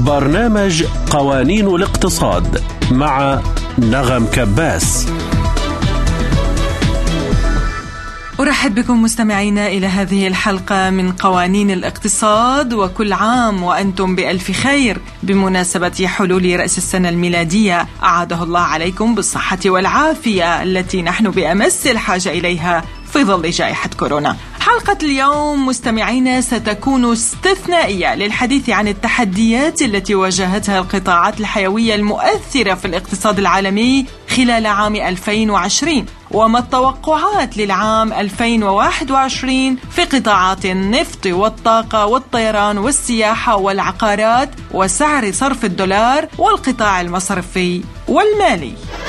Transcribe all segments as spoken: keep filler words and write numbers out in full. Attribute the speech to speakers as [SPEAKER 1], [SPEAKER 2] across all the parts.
[SPEAKER 1] برنامج قوانين الاقتصاد مع نغم كباس.
[SPEAKER 2] أرحب بكم مستمعينا إلى هذه الحلقة من قوانين الاقتصاد، وكل عام وأنتم بألف خير بمناسبة حلول رأس السنة الميلادية. أعاده الله عليكم بالصحة والعافية التي نحن بأمس الحاجة إليها في ظل جائحة كورونا. حلقة اليوم مستمعينا ستكون استثنائية للحديث عن التحديات التي واجهتها القطاعات الحيوية المؤثرة في الاقتصاد العالمي خلال عام ألفين وعشرين، وما التوقعات للعام ألفين وواحد وعشرين في قطاعات النفط والطاقة والطيران والسياحة والعقارات وسعر صرف الدولار والقطاع المصرفي والمالي.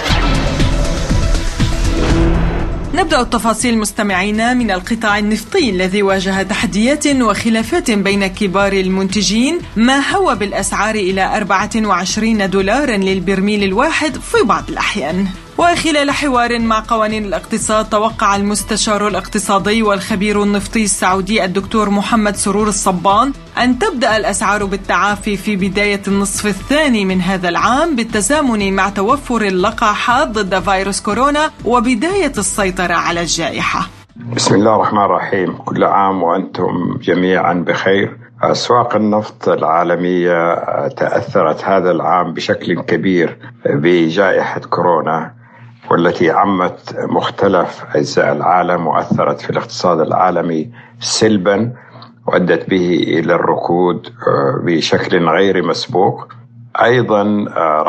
[SPEAKER 2] نبدأ التفاصيل مستمعينا من القطاع النفطي الذي واجه تحديات وخلافات بين كبار المنتجين، ما هو بالأسعار إلى أربعة وعشرين دولارا للبرميل الواحد في بعض الأحيان. وخلال حوار مع قوانين الاقتصاد، توقع المستشار الاقتصادي والخبير النفطي السعودي الدكتور محمد سرور الصبان أن تبدأ الأسعار بالتعافي في بداية النصف الثاني من هذا العام بالتزامن مع توفر اللقاحات ضد فيروس كورونا وبداية السيطرة على الجائحة.
[SPEAKER 3] بسم الله الرحمن الرحيم. كل عام وأنتم جميعا بخير. أسواق النفط العالمية تأثرت هذا العام بشكل كبير بجائحة كورونا، والتي عمت مختلف أجزاء العالم وأثرت في الاقتصاد العالمي سلبا، وأدت به إلى الركود بشكل غير مسبوق. أيضا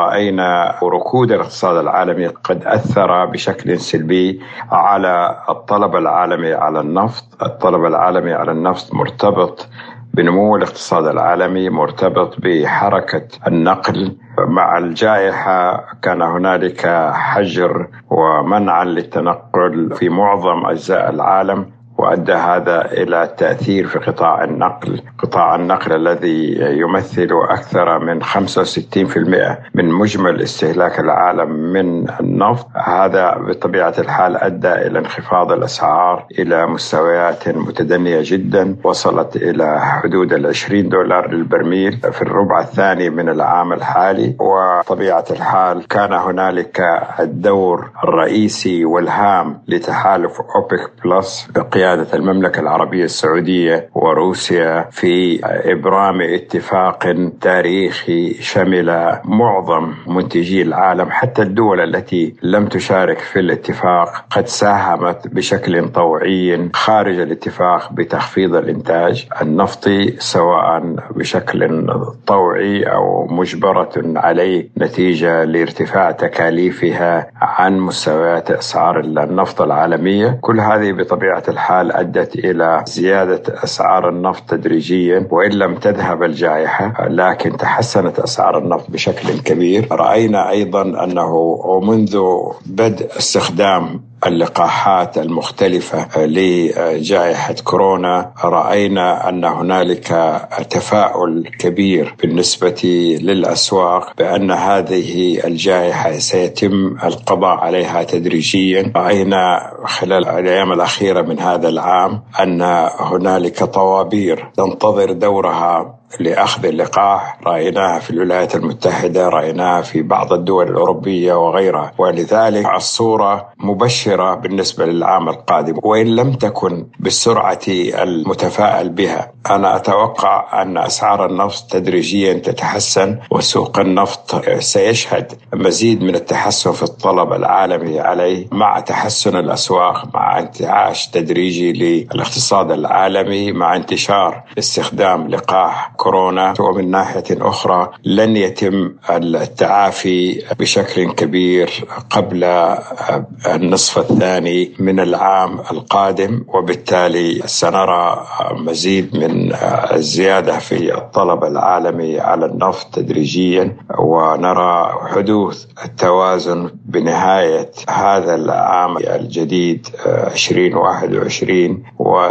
[SPEAKER 3] رأينا ركود الاقتصاد العالمي قد أثر بشكل سلبي على الطلب العالمي على النفط. الطلب العالمي على النفط مرتبط بنمو الاقتصاد العالمي، مرتبط بحركة النقل. مع الجائحة كان هنالك حجر ومنع للتنقل في معظم أجزاء العالم، وأدى هذا إلى تأثير في قطاع النقل. قطاع النقل الذي يمثل أكثر من خمسة وستين بالمئة من مجمل استهلاك العالم من النفط، هذا بطبيعة الحال أدى إلى انخفاض الأسعار إلى مستويات متدنية جدا، وصلت إلى حدود العشرين دولار للبرميل في الربع الثاني من العام الحالي. وطبيعة الحال كان هنالك الدور الرئيسي والهام لتحالف أوبك بلس بقيادة المملكة العربية السعودية وروسيا في إبرام اتفاق تاريخي شمل معظم منتجي العالم. حتى الدول التي لم تشارك في الاتفاق قد ساهمت بشكل طوعي خارج الاتفاق بتخفيض الإنتاج النفطي، سواء بشكل طوعي أو مجبرة عليه نتيجة لارتفاع تكاليفها عن مستويات أسعار النفط العالمية. كل هذه بطبيعة الحال أدت إلى زيادة أسعار النفط تدريجيا، وإن لم تذهب الجائحة لكن تحسنت أسعار النفط بشكل كبير. رأينا أيضا أنه منذ بدء استخدام اللقاحات المختلفة لجائحة كورونا رأينا أن هنالك تفاؤل كبير بالنسبة للأسواق بأن هذه الجائحة سيتم القضاء عليها تدريجيا. رأينا خلال الأيام الأخيرة من هذا العام أن هنالك طوابير تنتظر دورها لأخذ اللقاح. رأيناها في الولايات المتحدة، رأيناها في بعض الدول الأوروبية وغيرها، ولذلك الصورة مبشرة بالنسبة للعام القادم، وإن لم تكن بالسرعة المتفائل بها. أنا أتوقع أن أسعار النفط تدريجيا تتحسن، وسوق النفط سيشهد مزيد من التحسن في الطلب العالمي عليه مع تحسن الأسواق، مع انتعاش تدريجي للاقتصاد العالمي، مع انتشار استخدام لقاح كورونا. ومن ناحية أخرى لن يتم التعافي بشكل كبير قبل النصف الثاني من العام القادم، وبالتالي سنرى مزيد من الزيادة في الطلب العالمي على النفط تدريجيا، ونرى حدوث التوازن بنهاية هذا العام الجديد عشرين واحد وعشرين،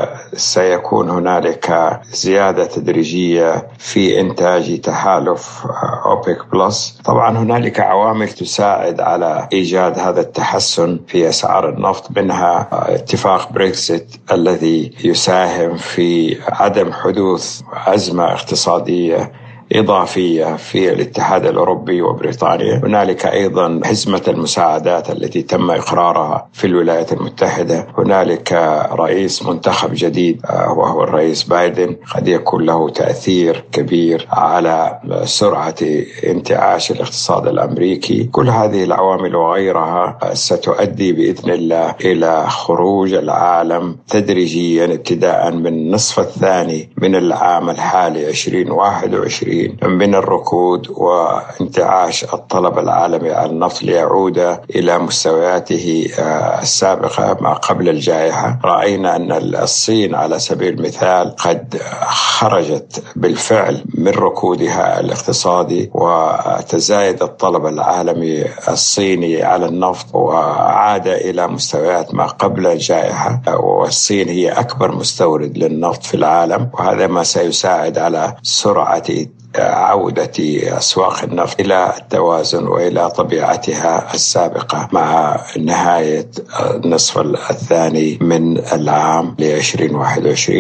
[SPEAKER 3] وسيكون هنالك زيادة تدريجية في إنتاج تحالف أوبك بلس. طبعا هنالك عوامل تساعد على إيجاد هذا التحسن في أسعار النفط، منها اتفاق بريكسيت الذي يساهم في عدم حدوث أزمة اقتصادية إضافية في الاتحاد الأوروبي وبريطانيا. هنالك أيضا حزمة المساعدات التي تم إقرارها في الولايات المتحدة. هنالك رئيس منتخب جديد وهو الرئيس بايدن، قد يكون له تأثير كبير على سرعة انتعاش الاقتصاد الأمريكي. كل هذه العوامل وغيرها ستؤدي بإذن الله إلى خروج العالم تدريجيا ابتداء من النصف الثاني من العام الحالي عشرين واحد وعشرين من الركود وانتعاش الطلب العالمي على النفط ليعود إلى مستوياته السابقة ما قبل الجائحة. رأينا أن الصين على سبيل المثال قد خرجت بالفعل من ركودها الاقتصادي وتزايد الطلب العالمي الصيني على النفط وعاد إلى مستويات ما قبل الجائحة، والصين هي أكبر مستورد للنفط في العالم، وهذا ما سيساعد على سرعة عودة أسواق النفط إلى التوازن وإلى طبيعتها السابقة مع نهاية النصف الثاني من العام لعشرين واحد وعشرين.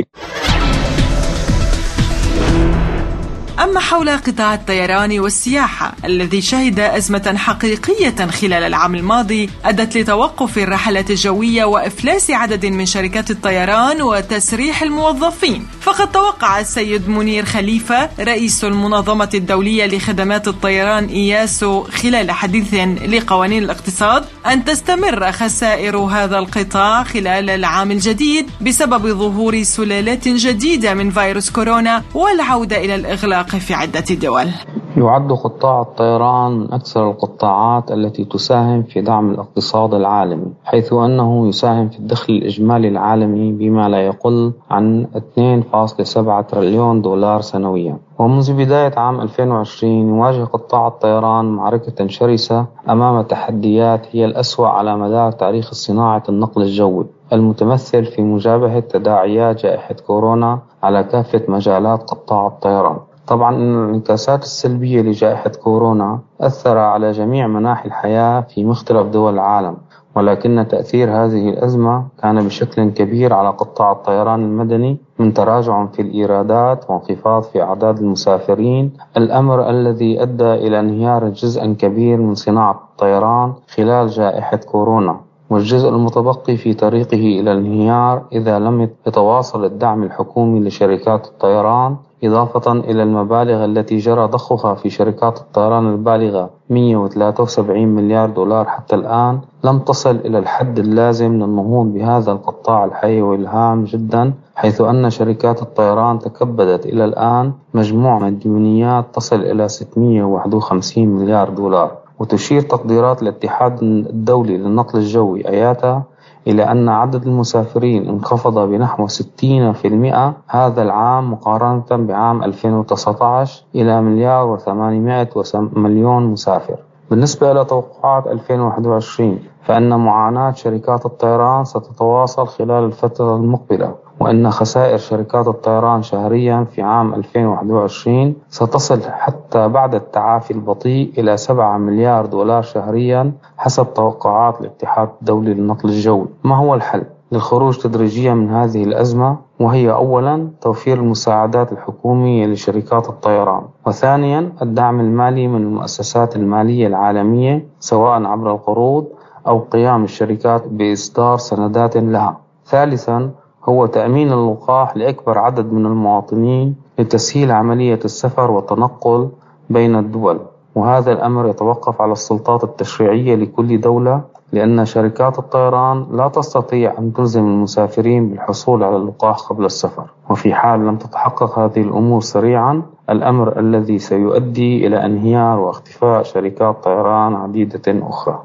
[SPEAKER 2] أما حول قطاع الطيران والسياحة الذي شهد أزمة حقيقية خلال العام الماضي أدت لتوقف الرحلات الجوية وإفلاس عدد من شركات الطيران وتسريح الموظفين، فقد توقع السيد منير خليفة رئيس المنظمة الدولية لخدمات الطيران إياسو خلال حديث لقوانين الاقتصاد أن تستمر خسائر هذا القطاع خلال العام الجديد بسبب ظهور سلالات جديدة من فيروس كورونا والعودة إلى الإغلاق في عدة دول.
[SPEAKER 4] يعد قطاع الطيران من أكثر القطاعات التي تساهم في دعم الاقتصاد العالمي، حيث أنه يساهم في الدخل الإجمالي العالمي بما لا يقل عن اثنين فاصلة سبعة تريليون دولار سنويا. ومنذ بداية عام ألفين وعشرين يواجه قطاع الطيران معركة شرسة أمام تحديات هي الأسوأ على مدار تاريخ صناعة النقل الجوي، المتمثل في مجابهة تداعيات جائحة كورونا على كافة مجالات قطاع الطيران. طبعا الانعكاسات السلبية لجائحة كورونا أثر على جميع مناحي الحياة في مختلف دول العالم، ولكن تأثير هذه الأزمة كان بشكل كبير على قطاع الطيران المدني من تراجع في الإيرادات وانخفاض في أعداد المسافرين، الأمر الذي أدى إلى انهيار جزء كبير من صناعة الطيران خلال جائحة كورونا، والجزء المتبقي في طريقه إلى الانهيار إذا لم يتواصل الدعم الحكومي لشركات الطيران، إضافة إلى المبالغ التي جرى ضخها في شركات الطيران البالغة مئة وثلاثة وسبعين مليار دولار حتى الآن، لم تصل إلى الحد اللازم للنهوض بهذا القطاع الحيوي الهام جدا، حيث أن شركات الطيران تكبدت إلى الآن مجموع مديونيات تصل إلى ستمئة وواحد وخمسين مليار دولار. وتشير تقديرات الاتحاد الدولي للنقل الجوي آياتا إلى أن عدد المسافرين انخفض بنحو ستين بالمئة هذا العام مقارنة بعام ألفين وتسعة عشر إلى مليار وثمانمائة مليون مسافر. بالنسبة إلى توقعات ألفين وواحد وعشرين فإن معاناة شركات الطيران ستتواصل خلال الفترة المقبلة، وأن خسائر شركات الطيران شهريا في عام ألفين وواحد وعشرين ستصل حتى بعد التعافي البطيء إلى سبعة مليار دولار شهريا حسب توقعات الاتحاد الدولي للنقل الجوي. ما هو الحل للخروج تدريجيا من هذه الأزمة؟ وهي أولا توفير المساعدات الحكومية لشركات الطيران، وثانيا الدعم المالي من المؤسسات المالية العالمية سواء عبر القروض أو قيام الشركات بإصدار سندات لها، ثالثا هو تأمين اللقاح لأكبر عدد من المواطنين لتسهيل عملية السفر والتنقل بين الدول، وهذا الأمر يتوقف على السلطات التشريعية لكل دولة، لأن شركات الطيران لا تستطيع أن تلزم المسافرين بالحصول على اللقاح قبل السفر، وفي حال لم تتحقق هذه الأمور سريعا الأمر الذي سيؤدي إلى انهيار واختفاء شركات طيران عديدة أخرى.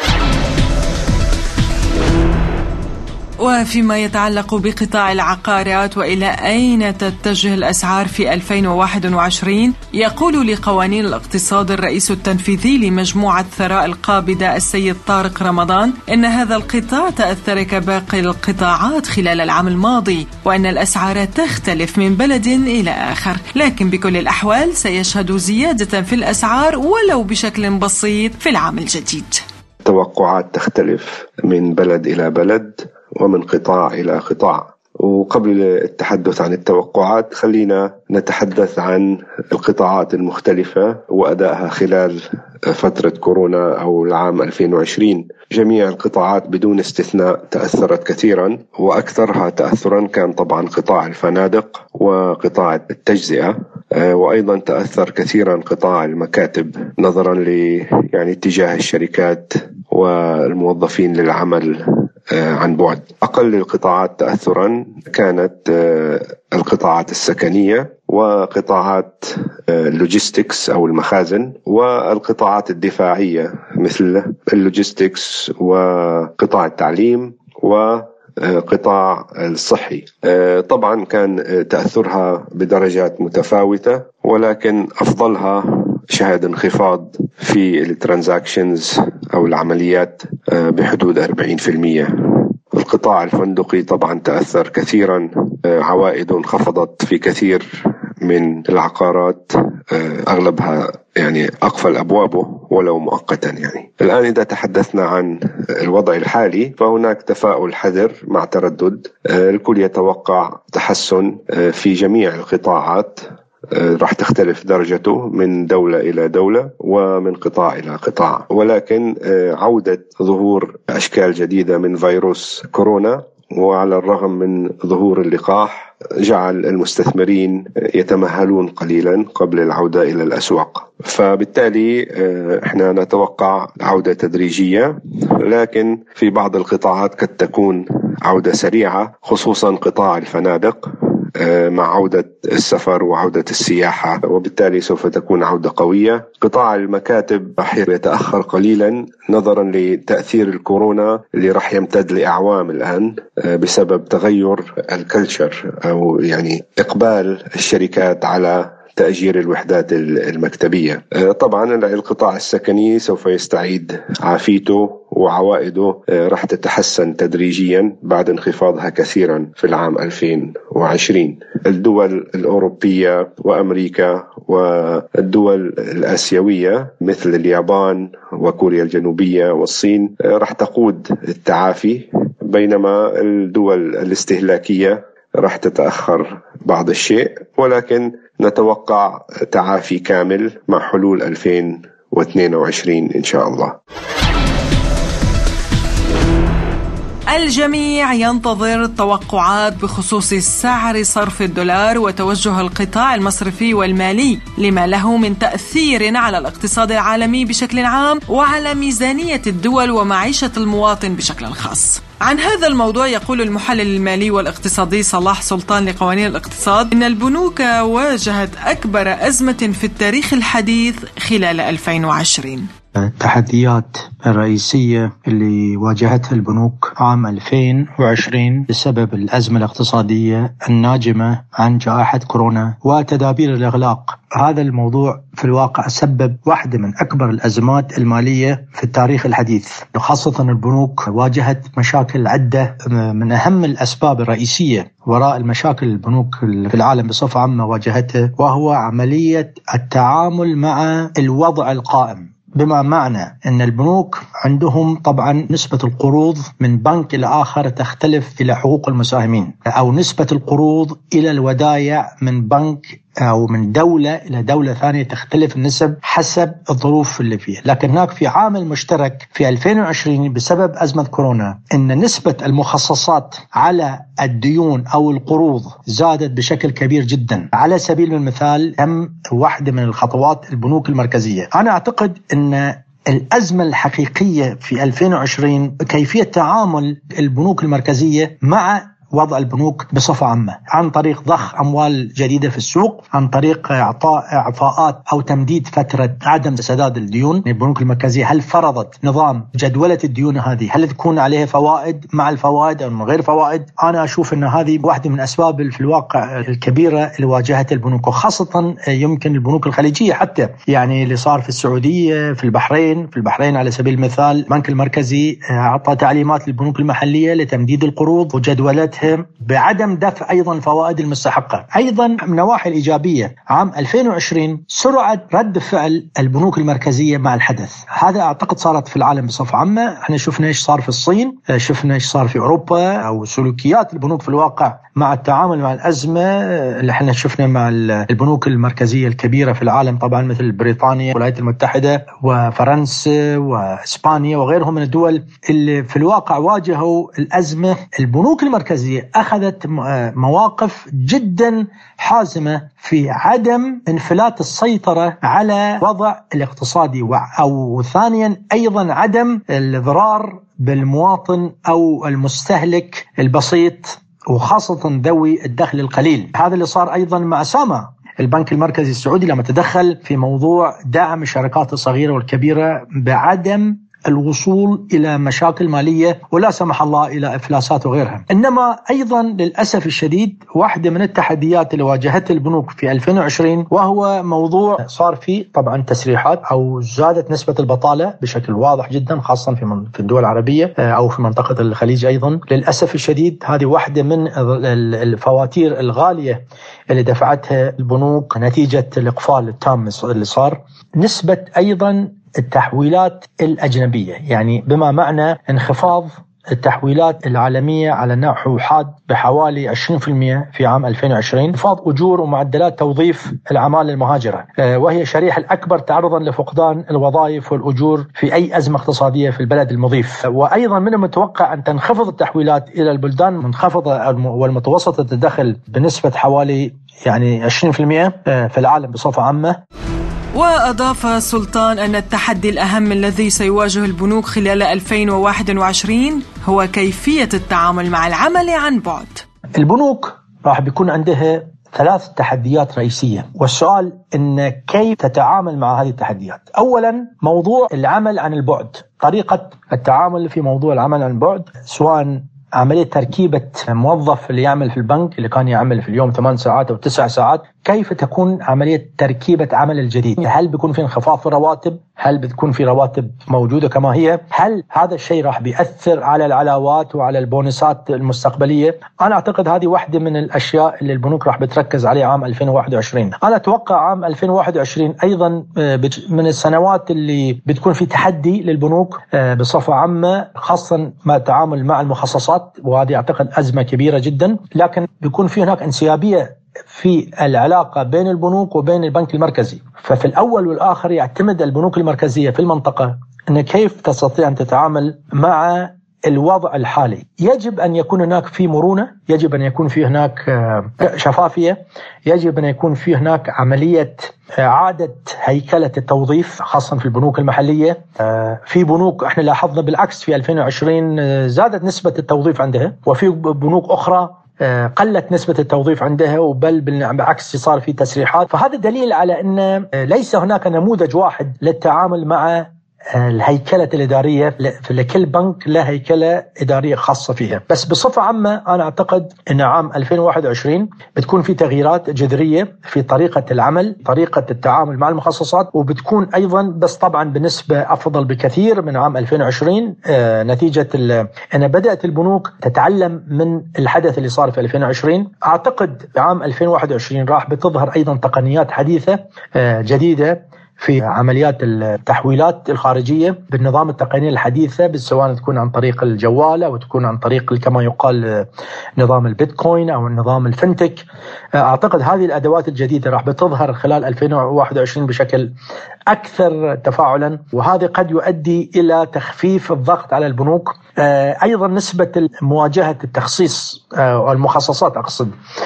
[SPEAKER 2] وفيما يتعلق بقطاع العقارات وإلى أين تتجه الأسعار في ألفين وواحد وعشرين، يقول لقوانين الاقتصاد الرئيس التنفيذي لمجموعة ثراء القابضة السيد طارق رمضان إن هذا القطاع تأثر كباقي القطاعات خلال العام الماضي، وأن الأسعار تختلف من بلد إلى آخر، لكن بكل الأحوال سيشهد زيادة في الأسعار ولو بشكل بسيط في العام الجديد.
[SPEAKER 5] توقعات تختلف من بلد إلى بلد ومن قطاع إلى قطاع. وقبل التحدث عن التوقعات خلينا نتحدث عن القطاعات المختلفة وأدائها خلال فترة كورونا أو العام ألفين وعشرين. جميع القطاعات بدون استثناء تأثرت كثيرا، وأكثرها تأثرا كان طبعا قطاع الفنادق وقطاع التجزئة، وأيضا تأثر كثيرا قطاع المكاتب نظرا ل يعني اتجاه الشركات والموظفين للعمل عن بعد. أقل القطاعات تأثرا كانت القطاعات السكنية وقطاعات اللوجيستكس أو المخازن والقطاعات الدفاعية مثل اللوجيستكس وقطاع التعليم وقطاع الصحي. طبعا كان تأثرها بدرجات متفاوتة، ولكن أفضلها شهد انخفاض في الترانزاكشنز أو العمليات بحدود أربعين بالمئة. القطاع الفندقي طبعا تأثر كثيرا، عوائده انخفضت في كثير من العقارات، أغلبها يعني أقفل أبوابه ولو مؤقتا. يعني الآن إذا تحدثنا عن الوضع الحالي فهناك تفاؤل حذر مع تردد. الكل يتوقع تحسن في جميع القطاعات، راح تختلف درجته من دولة إلى دولة ومن قطاع إلى قطاع، ولكن عودة ظهور أشكال جديدة من فيروس كورونا وعلى الرغم من ظهور اللقاح جعل المستثمرين يتمهلون قليلا قبل العودة إلى الأسواق. فبالتالي احنا نتوقع عودة تدريجية، لكن في بعض القطاعات قد تكون عودة سريعة، خصوصا قطاع الفنادق مع عودة السفر وعودة السياحة، وبالتالي سوف تكون عودة قوية. قطاع المكاتب راح يتأخر قليلا نظرا لتأثير الكورونا اللي راح يمتد لأعوام الآن بسبب تغير الكلتشر أو يعني إقبال الشركات على تأجير الوحدات المكتبية. طبعا القطاع السكني سوف يستعيد عافيته وعوائده راح تتحسن تدريجيا بعد انخفاضها كثيرا في العام ألفين وعشرين. الدول الأوروبية وأمريكا والدول الآسيوية مثل اليابان وكوريا الجنوبية والصين راح تقود التعافي، بينما الدول الاستهلاكية راح تتأخر بعض الشيء، ولكن نتوقع تعافي كامل مع حلول ألفين واثنين وعشرين إن شاء الله.
[SPEAKER 2] الجميع ينتظر التوقعات بخصوص سعر صرف الدولار وتوجه القطاع المصرفي والمالي لما له من تأثير على الاقتصاد العالمي بشكل عام وعلى ميزانية الدول ومعيشة المواطن بشكل خاص. عن هذا الموضوع يقول المحلل المالي والاقتصادي صلاح سلطان لقوانين الاقتصاد إن البنوك واجهت أكبر أزمة في التاريخ الحديث خلال ألفين وعشرين.
[SPEAKER 6] التحديات الرئيسية اللي واجهتها البنوك عام ألفين وعشرين بسبب الأزمة الاقتصادية الناجمة عن جائحة كورونا وتدابير الإغلاق. هذا الموضوع في الواقع سبب واحدة من أكبر الأزمات المالية في التاريخ الحديث، خاصة البنوك واجهت مشاكل عدة. من أهم الأسباب الرئيسية وراء المشاكل البنوك في العالم بصفة عامة واجهتها وهو عملية التعامل مع الوضع القائم، بما معنى أن البنوك عندهم طبعا نسبة القروض من بنك إلى آخر تختلف إلى حقوق المساهمين، أو نسبة القروض إلى الودائع من بنك أو من دولة إلى دولة ثانية تختلف النسب حسب الظروف اللي فيها. لكن هناك في عامل مشترك في ألفين وعشرين بسبب أزمة كورونا أن نسبة المخصصات على الديون أو القروض زادت بشكل كبير جدا. على سبيل المثال تم واحدة من الخطوات البنوك المركزية. أنا أعتقد أن الأزمة الحقيقية في ألفين وعشرين كيفية تعامل البنوك المركزية مع وضع البنوك بصفة عامة، عن طريق ضخ أموال جديدة في السوق، عن طريق إعطاء إعفاءات أو تمديد فترة عدم سداد الديون. البنوك المركزية هل فرضت نظام جدولة الديون هذه، هل تكون عليها فوائد مع الفوائد أو من غير فوائد؟ أنا أشوف أن هذه واحدة من أسباب في الواقع الكبيرة اللي واجهت البنوك، وخاصة يمكن البنوك الخليجية حتى، يعني اللي صار في السعودية، في البحرين. في البحرين على سبيل المثال البنك المركزي أعطى تعليمات للبنوك المحلية لتمديد القروض وجدولتها واجهتها بعدم دفع أيضا فوائد المستحقة. أيضا من النواحي الإيجابية عام ألفين وعشرين سرعة رد فعل البنوك المركزية مع الحدث، هذا أعتقد صارت في العالم بصفة عامة. احنا شفنا ايش صار في الصين، شفنا ايش صار في أوروبا، أو سلوكيات البنوك في الواقع مع التعامل مع الأزمة اللي احنا شفنا مع البنوك المركزية الكبيرة في العالم، طبعا مثل بريطانيا والولايات المتحدة وفرنسا وإسبانيا وغيرهم من الدول اللي في الواقع واجهوا الأزمة. البنوك المركزية أخذت مواقف جدا حازمة في عدم انفلات السيطرة على الوضع الاقتصادي، أو ثانيا أيضا عدم الإضرار بالمواطن أو المستهلك البسيط وخاصة ذوي الدخل القليل. هذا اللي صار أيضا مع ساما البنك المركزي السعودي لما تدخل في موضوع دعم الشركات الصغيرة والكبيرة بعدم الوصول إلى مشاكل مالية ولا سمح الله إلى إفلاسات وغيرها. إنما أيضا للأسف الشديد واحدة من التحديات اللي واجهتها البنوك في ألفين وعشرين وهو موضوع صار فيه طبعا تسريحات أو زادت نسبة البطالة بشكل واضح جدا، خاصة في في الدول العربية أو في منطقة الخليج. أيضا للأسف الشديد هذه واحدة من الفواتير الغالية اللي دفعتها البنوك نتيجة الإقفال التام اللي صار. نسبة أيضا التحويلات الأجنبية، يعني بما معنى انخفاض التحويلات العالمية على نحو حاد بحوالي عشرين بالمئة في عام ألفين وعشرين، انخفاض أجور ومعدلات توظيف العمالة المهاجرة، وهي الشريحة الأكبر تعرضا لفقدان الوظائف والأجور في أي أزمة اقتصادية في البلد المضيف. وأيضا من المتوقع أن تنخفض التحويلات إلى البلدان المنخفضة والمتوسطة الدخل بنسبة حوالي يعني عشرين بالمئة في العالم بصفة عامة.
[SPEAKER 2] وأضاف سلطان أن التحدي الأهم الذي سيواجه البنوك خلال ألفين وواحد وعشرين هو كيفية التعامل مع العمل عن بعد.
[SPEAKER 6] البنوك راح بيكون عندها ثلاث تحديات رئيسية، والسؤال إن كيف تتعامل مع هذه التحديات. أولا موضوع العمل عن البعد، طريقة التعامل في موضوع العمل عن البعد، سواء عملية تركيبة موظف اللي يعمل في البنك اللي كان يعمل في اليوم ثمان ساعات أو تسع ساعات، كيف تكون عملية تركيبة عمل الجديد؟ هل بيكون في انخفاض في الرواتب؟ هل بتكون في رواتب موجودة كما هي؟ هل هذا الشيء راح بيأثر على العلاوات وعلى البونسات المستقبلية؟ أنا أعتقد هذه واحدة من الأشياء اللي البنوك راح بتركز عليها عام ألفين وواحد وعشرين. أنا أتوقع عام ألفين وواحد وعشرين أيضا من السنوات اللي بتكون في تحدي للبنوك بصفة عامة، خاصة مع التعامل مع المخصصات، وهذه أعتقد أزمة كبيرة جدا، لكن بيكون في هناك انسيابية في العلاقة بين البنوك وبين البنك المركزي. ففي الأول والآخر يعتمد البنوك المركزية في المنطقة أن كيف تستطيع أن تتعامل مع الوضع الحالي. يجب أن يكون هناك في مرونة، يجب أن يكون في هناك شفافية، يجب أن يكون في هناك عملية إعادة هيكلة التوظيف خاصة في البنوك المحلية. في بنوك احنا لاحظنا بالعكس في ألفين وعشرين زادت نسبة التوظيف عندها، وفي بنوك أخرى قلت نسبة التوظيف عندها، وبل بالعكس صار في تسريحات. فهذا دليل على أن ليس هناك نموذج واحد للتعامل مع الهيكلة الإدارية، لكل بنك له هيكلة إدارية خاصة فيها. بس بصفة عامة أنا أعتقد أن عام ألفين وواحد وعشرين بتكون في تغييرات جذرية في طريقة العمل، طريقة التعامل مع المخصصات، وبتكون أيضا بس طبعا بنسبة أفضل بكثير من عام ألفين وعشرين آه نتيجة أن بدأت البنوك تتعلم من الحدث اللي صار في ألفين وعشرين. أعتقد عام ألفين وواحد وعشرين راح بتظهر أيضا تقنيات حديثة آه جديدة في عمليات التحويلات الخارجية بالنظام التقني الحديثة، سواء تكون عن طريق الجوال أو تكون عن طريق كما يقال نظام البيتكوين أو النظام الفنتك. أعتقد هذه الأدوات الجديدة راح بتظهر خلال ألفين وواحد وعشرين بشكل أكثر تفاعلا، وهذا قد يؤدي إلى تخفيف الضغط على البنوك. أيضا نسبة مواجهة التخصيص أو المخصصات أقصد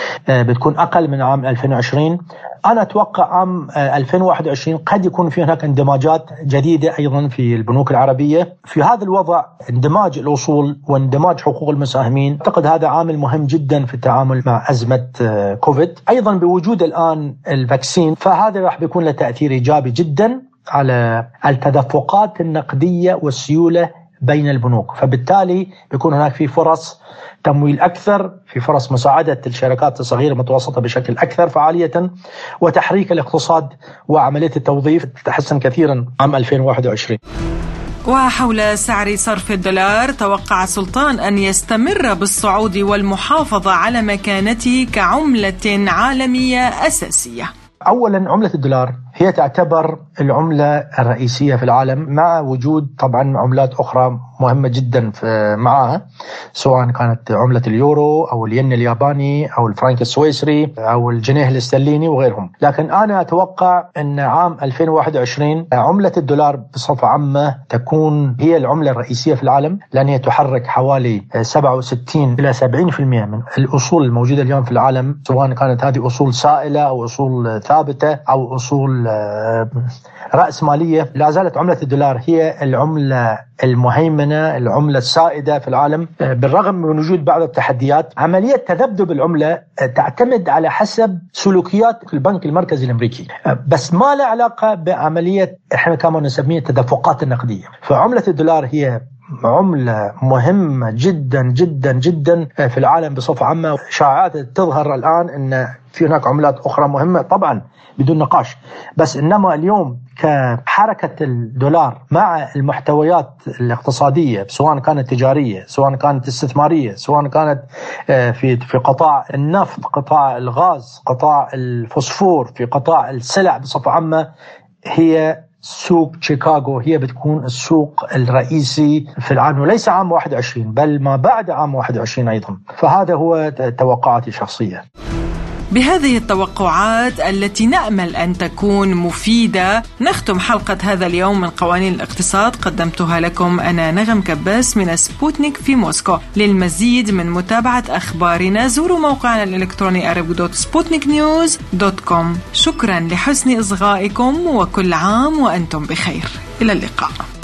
[SPEAKER 6] بتكون أقل من عام ألفين وعشرين. أنا أتوقع عام ألفين وواحد وعشرين قد يكون في هناك اندماجات جديدة أيضا في البنوك العربية. في هذا الوضع اندماج الأصول واندماج حقوق المساهمين أعتقد هذا عامل مهم جدا في التعامل مع أزمة كوفيد. أيضا بوجود الآن الفاكسين فهذا راح بيكون له تأثير إيجابي جدا على التدفقات النقدية والسيولة بين البنوك، فبالتالي بيكون هناك في فرص تمويل أكثر، في فرص مساعدة الشركات الصغيرة المتوسطة بشكل أكثر فعالية، وتحريك الاقتصاد وعملية التوظيف تتحسن كثيرا عام ألفين وواحد وعشرين.
[SPEAKER 2] وحول سعر صرف الدولار، توقع سلطان أن يستمر بالصعود والمحافظة على مكانته كعملة عالمية أساسية.
[SPEAKER 6] أولا، عملة الدولار هي تعتبر العملة الرئيسية في العالم، مع وجود طبعا عملات أخرى مهمة جدا معها، سواء كانت عملة اليورو أو الين الياباني أو الفرنك السويسري أو الجنيه الاسترليني وغيرهم. لكن أنا أتوقع أن عام ألفين وواحد وعشرين عملة الدولار بصفة عامة تكون هي العملة الرئيسية في العالم، لأن هي تحرك حوالي سبعة وستين إلى سبعين بالمئة من الأصول الموجودة اليوم في العالم، سواء كانت هذه أصول سائلة أو أصول ثابتة أو أصول رأس مالية. لا زالت عملة الدولار هي العملة المهيمنة، العملة السائدة في العالم، بالرغم من وجود بعض التحديات. عملية تذبذب العملة تعتمد على حسب سلوكيات البنك المركزي الأمريكي، بس ما له علاقة بعملية احنا كما نسميها التدفقات النقدية. فعملة الدولار هي عملة مهمة جدا جدا جدا في العالم بصفة عامة. شائعات تظهر الآن أن في هناك عملات أخرى مهمة، طبعا بدون نقاش، بس إنما اليوم كحركة الدولار مع المحتويات الاقتصادية، سواء كانت تجارية، سواء كانت استثمارية، سواء كانت في في قطاع النفط، قطاع الغاز، قطاع الفوسفور، في قطاع السلع بصفة عامة، هي سوق شيكاغو هي بتكون السوق الرئيسي في العام، وليس عام واحد وعشرين بل ما بعد عام واحد وعشرين أيضا. فهذا هو توقعاتي الشخصية.
[SPEAKER 2] بهذه التوقعات التي نأمل أن تكون مفيدة نختم حلقة هذا اليوم من قوانين الاقتصاد. قدمتها لكم أنا نغم كباس من سبوتنيك في موسكو. للمزيد من متابعة أخبارنا زوروا موقعنا الإلكتروني أرب دوت سبوتنيك نيوز دوت كوم. شكرا لحسن إصغائكم، وكل عام وأنتم بخير. إلى اللقاء.